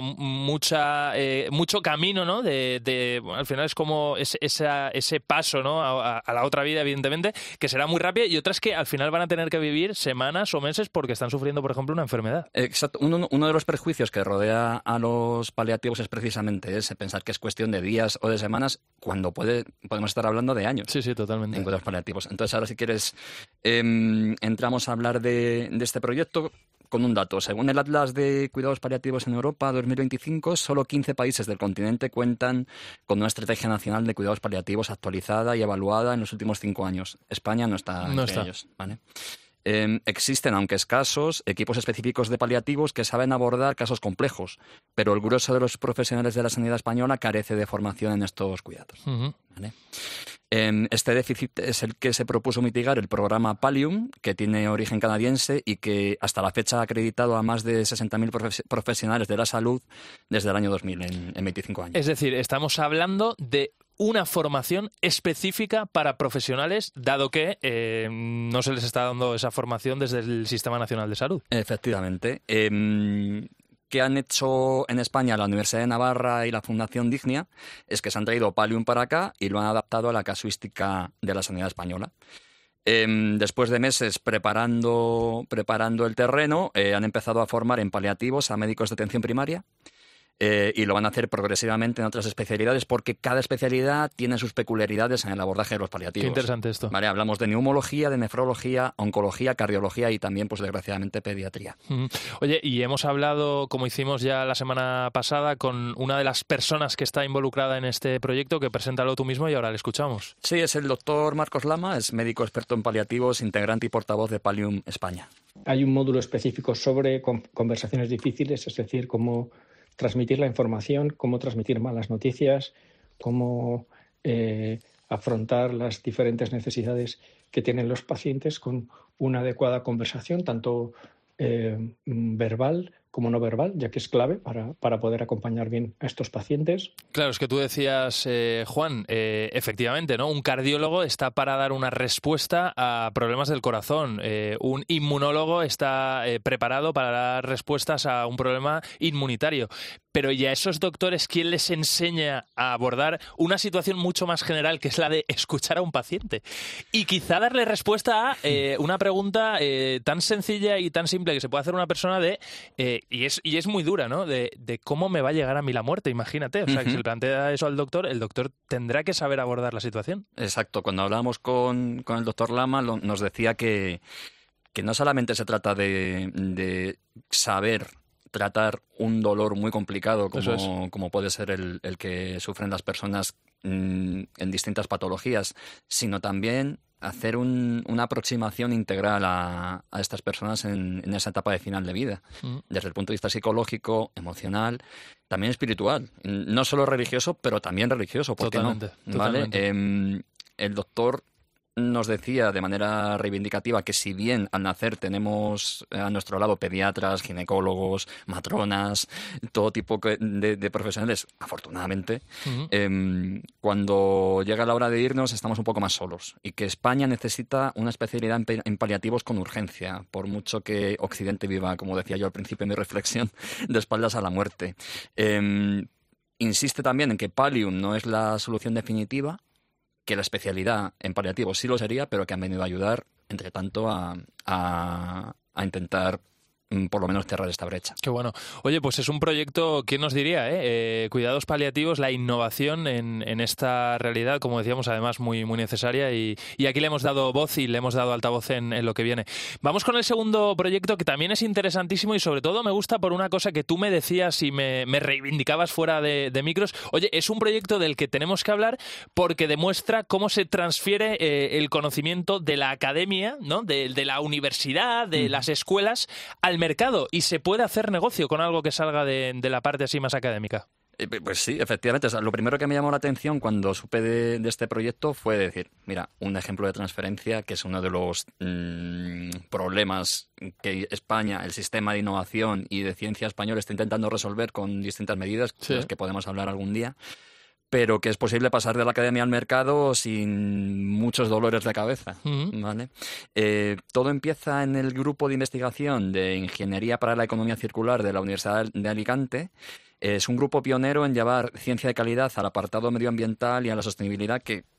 camino, ¿no? Bueno, al final es como ese paso, ¿no? a la otra vida, evidentemente, que será muy rápida, y otras que al final van a tener que vivir semanas o meses porque están sufriendo, por ejemplo, una enfermedad. Exacto. Uno de los prejuicios que rodea a los paliativos es precisamente ese, pensar que es cuestión de días o de semanas, cuando podemos estar hablando de años. Sí, totalmente. En cuidados paliativos. Entonces, ahora si quieres, entramos a hablar de este proyecto. con un dato. Según el Atlas de Cuidados Paliativos en Europa 2025, solo 15 países del continente cuentan con una estrategia nacional de cuidados paliativos actualizada y evaluada en los últimos 5 años. España no está entre ellos, ¿vale? Existen, aunque escasos, equipos específicos de paliativos que saben abordar casos complejos, pero el grueso de los profesionales de la sanidad española carece de formación en estos cuidados. ¿Vale? Este déficit es el que se propuso mitigar el programa Pallium, que tiene origen canadiense y que hasta la fecha ha acreditado a más de 60.000 profesionales de la salud desde el año 2000, en 25 años. Es decir, estamos hablando de una formación específica para profesionales, dado que no se les está dando esa formación desde el Sistema Nacional de Salud. Efectivamente. ¿Qué han hecho en España la Universidad de Navarra y la Fundación Dignia? Es que se han traído Pallium para acá y lo han adaptado a la casuística de la sanidad española. Después de meses preparando el terreno, han empezado a formar en paliativos a médicos de atención primaria. Y lo van a hacer progresivamente en otras especialidades porque cada especialidad tiene sus peculiaridades en el abordaje de los paliativos. Qué interesante esto. Vale, hablamos de neumología, de nefrología, oncología, cardiología y también, pues desgraciadamente, pediatría. Oye, y hemos hablado, como hicimos ya la semana pasada, con una de las personas que está involucrada en este proyecto, que preséntalo tú mismo y ahora le escuchamos. Sí, es el doctor Marcos Lama, es médico experto en paliativos, integrante y portavoz de Pallium España. Hay un módulo específico sobre conversaciones difíciles, es decir, cómo transmitir la información, cómo transmitir malas noticias, cómo afrontar las diferentes necesidades que tienen los pacientes con una adecuada conversación, tanto verbal como no verbal, ya que es clave para poder acompañar bien a estos pacientes. Claro, es que tú decías, Juan, efectivamente, ¿no? Un cardiólogo está para dar una respuesta a problemas del corazón. Un inmunólogo está preparado para dar respuestas a un problema inmunitario. Pero ¿y a esos doctores quién les enseña a abordar una situación mucho más general, que es la de escuchar a un paciente? Y quizá darle respuesta a una pregunta tan sencilla y tan simple que se puede hacer una persona y es muy dura, ¿no? De cómo me va a llegar a mí la muerte, imagínate. O sea, que si le plantea eso al doctor, el doctor tendrá que saber abordar la situación. Exacto. Cuando hablábamos con el doctor Lama, nos decía que no solamente se trata de saber tratar un dolor muy complicado como puede ser el que sufren las personas en distintas patologías, sino también hacer una aproximación integral a estas personas en esa etapa de final de vida, desde el punto de vista psicológico, emocional, también espiritual, no solo religioso, pero también religioso, ¿por qué no? ¿Vale? El doctor nos decía de manera reivindicativa que si bien al nacer tenemos a nuestro lado pediatras, ginecólogos, matronas, todo tipo de profesionales, afortunadamente, cuando llega la hora de irnos estamos un poco más solos y que España necesita una especialidad en paliativos con urgencia, por mucho que Occidente viva, como decía yo al principio en mi reflexión, de espaldas a la muerte. Insiste también en que Pallium no es la solución definitiva, que la especialidad en paliativos sí lo sería, pero que han venido a ayudar, entre tanto, a intentar por lo menos cerrar esta brecha. Qué bueno. Oye, pues es un proyecto, ¿quién nos diría? Cuidados paliativos, la innovación en esta realidad, como decíamos, además muy, muy necesaria, y aquí le hemos dado voz y le hemos dado altavoz en lo que viene. Vamos con el segundo proyecto, que también es interesantísimo y sobre todo me gusta por una cosa que tú me decías y me reivindicabas fuera de micros. Oye, es un proyecto del que tenemos que hablar porque demuestra cómo se transfiere el conocimiento de la academia, ¿no? de la universidad, de las escuelas, al mercado, y se puede hacer negocio con algo que salga de la parte así más académica. Pues sí, efectivamente. O sea, lo primero que me llamó la atención cuando supe de este proyecto fue decir, mira, un ejemplo de transferencia, que es uno de los problemas que España, el sistema de innovación y de ciencia español, está intentando resolver con distintas medidas, de las que podemos hablar algún día, pero que es posible pasar de la academia al mercado sin muchos dolores de cabeza, ¿vale? Todo empieza en el grupo de investigación de Ingeniería para la Economía Circular de la Universidad de Alicante. Es un grupo pionero en llevar ciencia de calidad al apartado medioambiental y a la sostenibilidad, que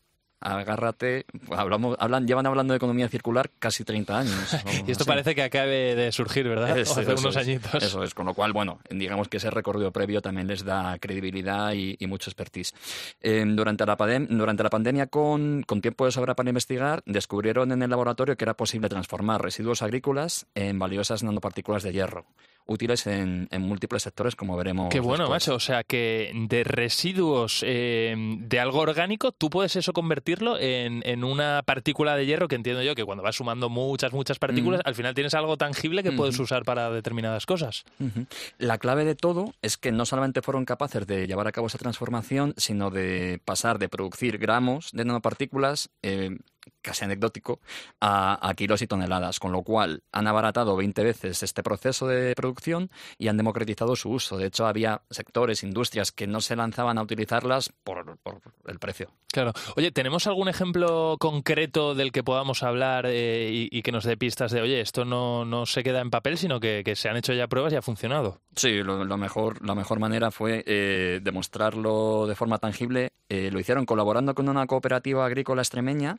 agárrate, llevan hablando de economía circular casi 30 años. Y esto parece que acabe de surgir, ¿verdad? Hace unos añitos. Eso es, con lo cual, bueno, digamos que ese recorrido previo también les da credibilidad y mucho expertise. Durante la pandemia, con tiempo de sobra para investigar, descubrieron en el laboratorio que era posible transformar residuos agrícolas en valiosas nanopartículas de hierro, útiles en múltiples sectores, como veremos. Qué bueno, después. macho. O sea, que de residuos de algo orgánico, tú puedes eso convertirlo en una partícula de hierro, que entiendo yo que cuando vas sumando muchas partículas, al final tienes algo tangible que puedes usar para determinadas cosas. La clave de todo es que no solamente fueron capaces de llevar a cabo esa transformación, sino de pasar de producir gramos de nanopartículas, casi anecdótico, a kilos y toneladas, con lo cual han abaratado 20 veces este proceso de producción y han democratizado su uso. De hecho, había sectores, industrias que no se lanzaban a utilizarlas por el precio. Claro. Oye, ¿tenemos algún ejemplo concreto del que podamos hablar y que nos dé pistas de, oye, esto no se queda en papel, sino que se han hecho ya pruebas y ha funcionado? Sí, la mejor manera fue demostrarlo de forma tangible. Lo hicieron colaborando con una cooperativa agrícola extremeña,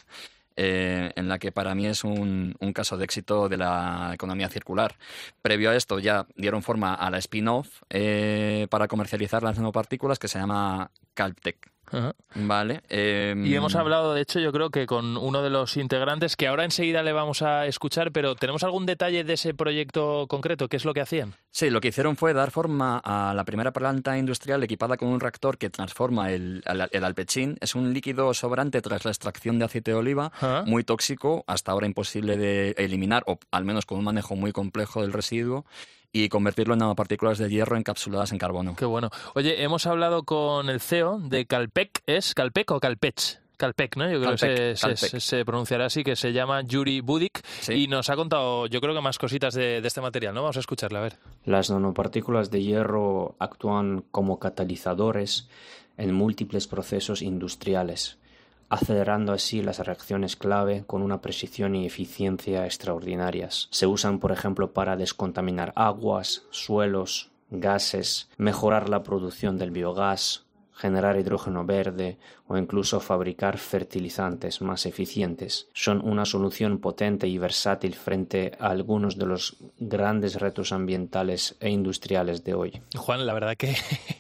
en la que para mí es un caso de éxito de la economía circular. Previo a esto ya dieron forma a la spin-off para comercializar las nanopartículas, que se llama Caltech. Ajá. Vale. Y hemos hablado, de hecho, yo creo que con uno de los integrantes, que ahora enseguida le vamos a escuchar, pero ¿tenemos algún detalle de ese proyecto concreto? ¿Qué es lo que hacían? Sí, lo que hicieron fue dar forma a la primera planta industrial equipada con un reactor que transforma el alpechín. Es un líquido sobrante tras la extracción de aceite de oliva, muy tóxico, hasta ahora imposible de eliminar, o al menos con un manejo muy complejo del residuo, y convertirlo en nanopartículas de hierro encapsuladas en carbono. Qué bueno. Oye, hemos hablado con el CEO de Calpec. ¿Es Calpec o Calpech? Calpec, ¿no? Yo creo que se pronunciará así, que se llama Yuri Budik, sí. Y nos ha contado, yo creo que más cositas de este material, ¿no? Vamos a escucharla, a ver. Las nanopartículas de hierro actúan como catalizadores en múltiples procesos industriales, acelerando así las reacciones clave con una precisión y eficiencia extraordinarias. Se usan, por ejemplo, para descontaminar aguas, suelos, gases, mejorar la producción del biogás, generar hidrógeno verde o incluso fabricar fertilizantes más eficientes. Son una solución potente y versátil frente a algunos de los grandes retos ambientales e industriales de hoy. Juan, la verdad que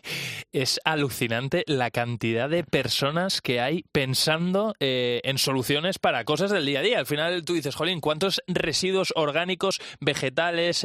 es alucinante la cantidad de personas que hay pensando en soluciones para cosas del día a día. Al final tú dices, jolín, ¿cuántos residuos orgánicos, vegetales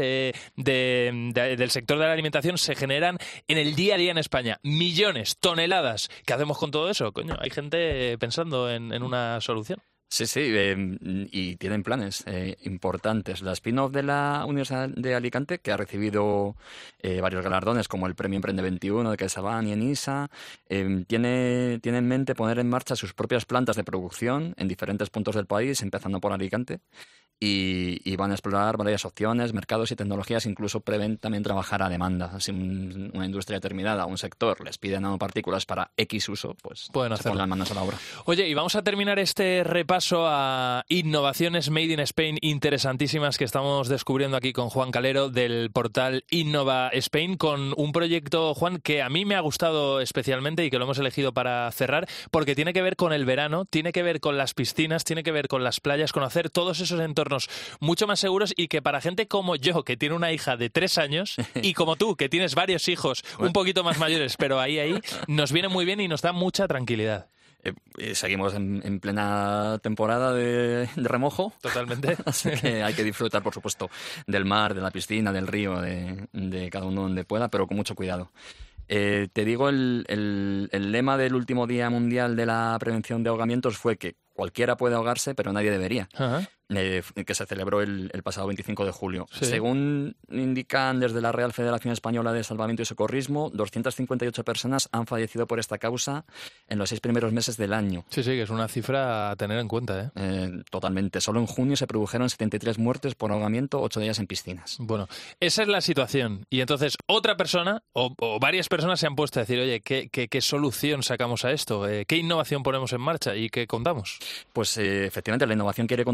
del sector de la alimentación se generan en el día a día en España? Millones, toneladas. ¿Qué hacemos con todo eso? Coño, hay gente pensando en una solución. Sí, y tienen planes importantes. La spin-off de la Universidad de Alicante, que ha recibido varios galardones, como el Premio Emprende 21 de CaixaBank y Enisa, tiene en mente poner en marcha sus propias plantas de producción en diferentes puntos del país, empezando por Alicante, y van a explorar varias opciones, mercados y tecnologías, incluso prevén también trabajar a demanda. Si una industria determinada, un sector, les pide nanopartículas para X uso, pues pueden hacerlo. Se pongan manos a la obra. Oye, y vamos a terminar este repaso a innovaciones made in Spain interesantísimas que estamos descubriendo aquí con Juan Calero del portal Innova Spain, con un proyecto, Juan, que a mí me ha gustado especialmente y que lo hemos elegido para cerrar, porque tiene que ver con el verano, tiene que ver con las piscinas, tiene que ver con las playas, con hacer todos esos entornos mucho más seguros, y que para gente como yo, que tiene una hija de 3 años, y como tú, que tienes varios hijos un poquito más mayores, pero ahí, nos viene muy bien y nos da mucha tranquilidad. Seguimos en plena temporada de remojo. Totalmente. Así que hay que disfrutar, por supuesto, del mar, de la piscina, del río, de cada uno donde pueda, pero con mucho cuidado. Te digo, el lema del último Día Mundial de la Prevención de Ahogamientos fue que cualquiera puede ahogarse, pero nadie debería. Ajá. Que se celebró el pasado 25 de julio. Sí. Según indican desde la Real Federación Española de Salvamento y Socorrismo, 258 personas han fallecido por esta causa en los 6 primeros meses del año. Sí, que es una cifra a tener en cuenta, Totalmente. Solo en junio se produjeron 73 muertes por ahogamiento, 8 de ellas en piscinas. Bueno, esa es la situación. Y entonces otra persona o varias personas se han puesto a decir, oye, ¿qué solución sacamos a esto? ¿Qué innovación ponemos en marcha y qué contamos? Pues efectivamente la innovación quiere contribuir a mejorar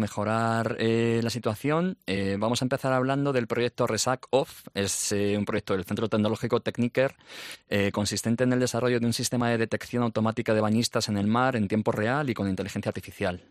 mejorar la situación, vamos a empezar hablando del proyecto RESAC-OFF. Es un proyecto del Centro Tecnológico Techniker consistente en el desarrollo de un sistema de detección automática de bañistas en el mar en tiempo real y con inteligencia artificial.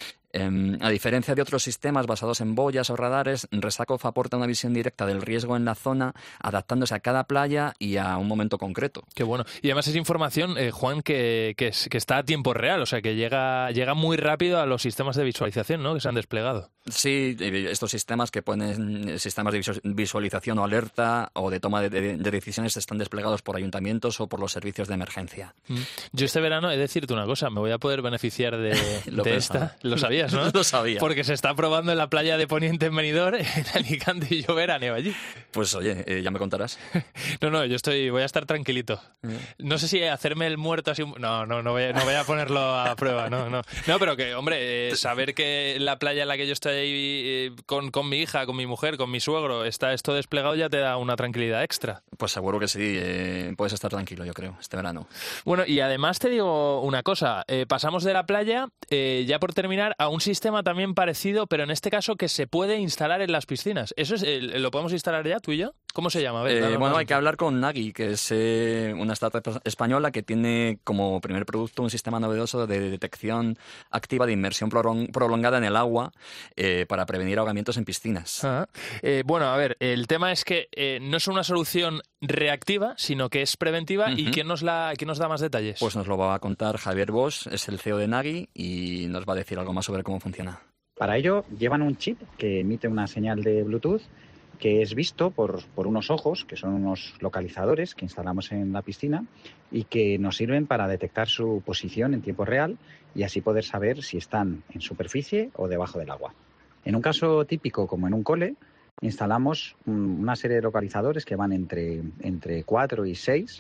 A diferencia de otros sistemas basados en boyas o radares, RESAC-OFF aporta una visión directa del riesgo en la zona, adaptándose a cada playa y a un momento concreto. Qué bueno. Y además es información, Juan, que está a tiempo real, o sea, que llega muy rápido a los sistemas de visualización, ¿no?, que se han desplegado. Sí, estos sistemas que ponen sistemas de visualización o alerta o de toma de decisiones están desplegados por ayuntamientos o por los servicios de emergencia. Yo este verano he de decirte una cosa, me voy a poder beneficiar de esta. Lo sabías, ¿no? Lo sabía. Porque se está probando en la playa de Poniente en Benidorm, en Alicante, y yo veraneo allí. Pues oye, ya me contarás. No, voy a estar tranquilito. No sé si hacerme el muerto así... No voy a ponerlo a prueba, no, pero que, hombre, saber que la playa en la que yo estoy ahí con mi hija, con mi mujer, con mi suegro, está esto desplegado, ya te da una tranquilidad extra. Pues seguro que sí, puedes estar tranquilo, yo creo, este verano. Bueno, y además te digo una cosa, pasamos de la playa, ya por terminar, a un sistema también parecido, pero en este caso que se puede instalar en las piscinas. ¿Eso lo podemos instalar ya, tú y yo? ¿Cómo se llama? A ver, bueno, hay que hablar con Nagi, que es una startup española que tiene como primer producto un sistema novedoso de detección activa de inmersión prolongada en el agua para prevenir ahogamientos en piscinas. Bueno, a ver, el tema es que no es una solución reactiva, sino que es preventiva. ¿Y quién nos da más detalles? Pues nos lo va a contar Javier Bosch, es el CEO de Nagi, y nos va a decir algo más sobre cómo funciona. Para ello llevan un chip que emite una señal de Bluetooth que es visto por unos ojos, que son unos localizadores que instalamos en la piscina y que nos sirven para detectar su posición en tiempo real y así poder saber si están en superficie o debajo del agua. En un caso típico, como en un cole, instalamos una serie de localizadores que van entre 4 y 6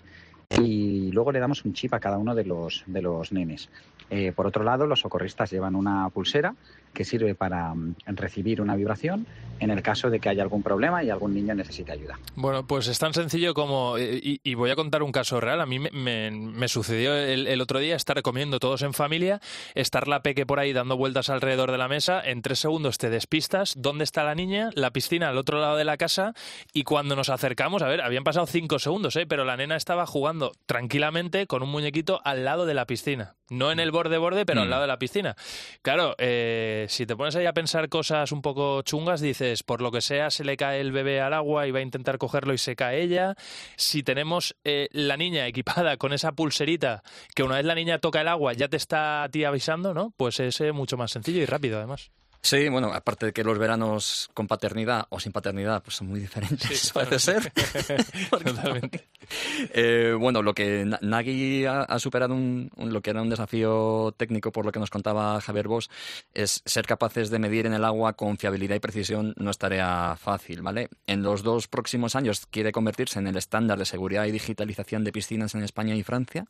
y luego le damos un chip a cada uno de los nenes. Por otro lado, los socorristas llevan una pulsera que sirve para recibir una vibración en el caso de que haya algún problema y algún niño necesite ayuda. Bueno, pues es tan sencillo como... Y voy a contar un caso real. A mí me sucedió el otro día estar comiendo todos en familia, estar la peque por ahí dando vueltas alrededor de la mesa, en 3 segundos te despistas, ¿dónde está la niña? La piscina al otro lado de la casa, y cuando nos acercamos, a ver, habían pasado 5 segundos, pero la nena estaba jugando tranquilamente con un muñequito al lado de la piscina. No en el borde, pero al lado de la piscina. Claro, si te pones ahí a pensar cosas un poco chungas, dices, por lo que sea, se le cae el bebé al agua y va a intentar cogerlo y se cae ella. Si tenemos la niña equipada con esa pulserita, que una vez la niña toca el agua ya te está a ti avisando, ¿no? Pues es mucho más sencillo y rápido, además. Sí, bueno, aparte de que los veranos con paternidad o sin paternidad pues son muy diferentes, sí, parece ser. Totalmente. Bueno, lo que Nagi ha superado lo que era un desafío técnico, por lo que nos contaba Javier Bosch, es ser capaces de medir en el agua con fiabilidad y precisión. No es tarea fácil, ¿vale? En los 2 próximos años quiere convertirse en el estándar de seguridad y digitalización de piscinas en España y Francia.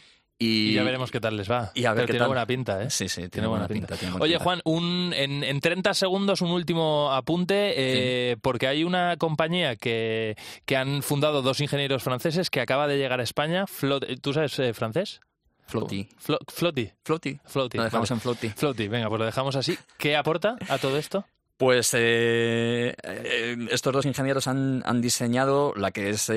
Y ya veremos qué tal les va. Y a ver, tiene buena pinta, ¿eh? Sí, tiene buena pinta. Oye, Juan, en 30 segundos un último apunte, porque hay una compañía que han fundado 2 ingenieros franceses que acaba de llegar a España. ¿Tú sabes francés? Floaty. Floaty. Lo dejamos en Floaty. Floaty, venga, pues lo dejamos así. ¿Qué aporta a todo esto? Pues estos 2 ingenieros han diseñado la que es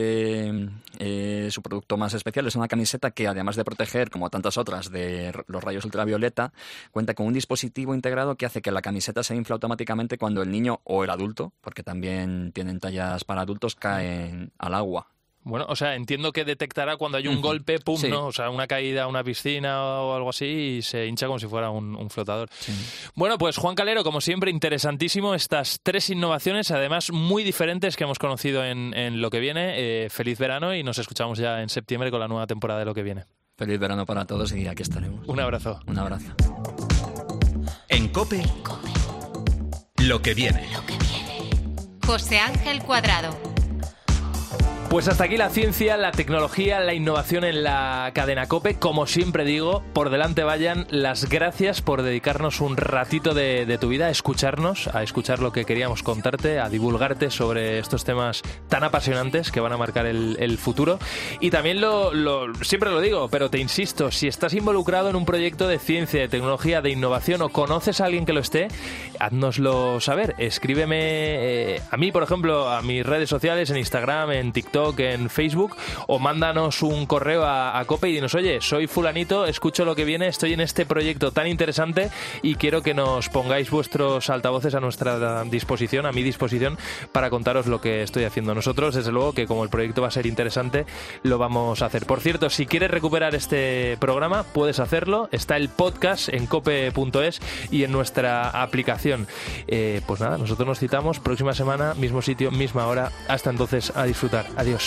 su producto más especial. Es una camiseta que, además de proteger, como tantas otras, de los rayos ultravioleta, cuenta con un dispositivo integrado que hace que la camiseta se infla automáticamente cuando el niño o el adulto, porque también tienen tallas para adultos, caen al agua. Bueno, o sea, entiendo que detectará cuando hay un golpe, pum, sí. ¿no? O sea, una caída a una piscina o algo así y se hincha como si fuera un flotador. Sí. Bueno, pues Juan Calero, como siempre, interesantísimo estas 3 innovaciones, además muy diferentes que hemos conocido en Lo que viene. Feliz verano y nos escuchamos ya en septiembre con la nueva temporada de Lo que viene. Feliz verano para todos y aquí estaremos. Un abrazo. Un abrazo. En COPE, Lo que viene. José Ángel Cuadrado. Pues hasta aquí la ciencia, la tecnología, la innovación en la cadena COPE. Como siempre digo, por delante vayan las gracias por dedicarnos un ratito de tu vida a escucharnos, a escuchar lo que queríamos contarte, a divulgarte sobre estos temas tan apasionantes que van a marcar el futuro. Y también siempre lo digo, pero te insisto, si estás involucrado en un proyecto de ciencia, de tecnología, de innovación o conoces a alguien que lo esté, háznoslo saber. Escríbeme a mí, por ejemplo, a mis redes sociales, en Instagram, en TikTok, en Facebook, o mándanos un correo a COPE y dinos: oye, soy fulanito, escucho lo que viene, estoy en este proyecto tan interesante y quiero que nos pongáis vuestros altavoces a nuestra disposición, a mi disposición, para contaros lo que estoy haciendo. Nosotros, desde luego, que como el proyecto va a ser interesante, lo vamos a hacer. Por cierto, si quieres recuperar este programa, puedes hacerlo. Está el podcast en cope.es y en nuestra aplicación. Pues nada, nosotros nos citamos próxima semana, mismo sitio, misma hora. Hasta entonces, a disfrutar. Adiós.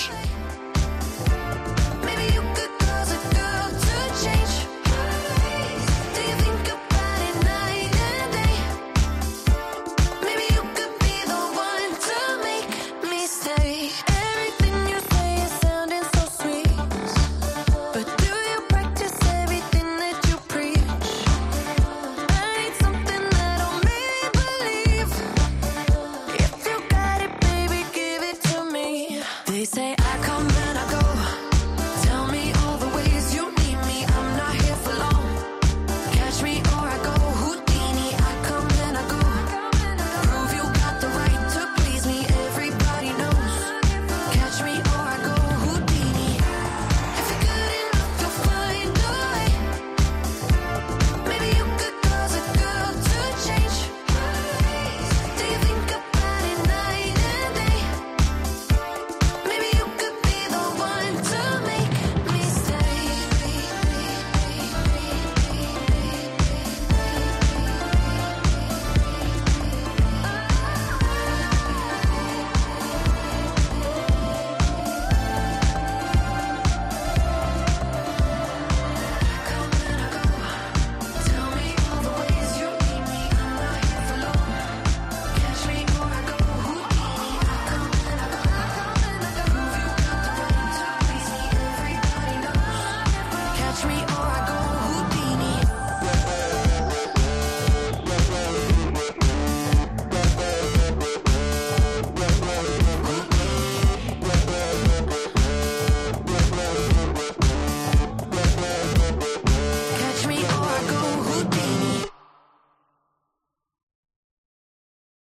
Catch me or